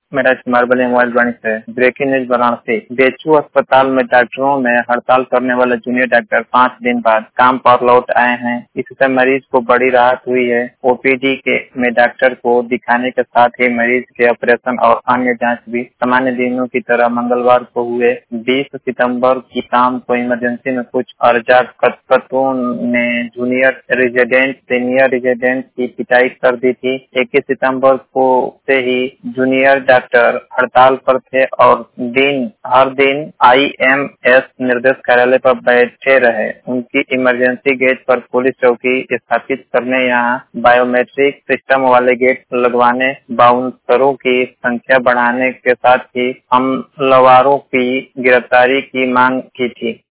मेरा बड़े मोबाइल वाणी से ब्रेकिंग न्यूज वाराणसी। बेचू अस्पताल में डॉक्टरों में हड़ताल करने वाले जूनियर डॉक्टर 5 दिन बाद काम पर लौट आए हैं। इससे मरीज को बड़ी राहत हुई है। ओपीडी के में डॉक्टर को दिखाने के साथ ही मरीज के ऑपरेशन और अन्य जांच भी सामान्य दिनों की तरह मंगलवार को हुए। 20 सितंबर की शाम को इमरजेंसी में कुछ अराजकताओं ने जूनियर रेजिडेंट सीनियर रेजिडेंट की पिटाई कर दी थी। 21 सितंबर को से ही जूनियर डॉक्टर हड़ताल पर थे और हर दिन आईएमएस निर्देश कार्यालय पर बैठे रहे। उनकी इमरजेंसी गेट पर पुलिस चौकी स्थापित करने, यहाँ बायोमेट्रिक सिस्टम वाले गेट लगवाने, बाउंसरों की संख्या बढ़ाने के साथ ही हमलावरों की गिरफ्तारी की मांग की थी।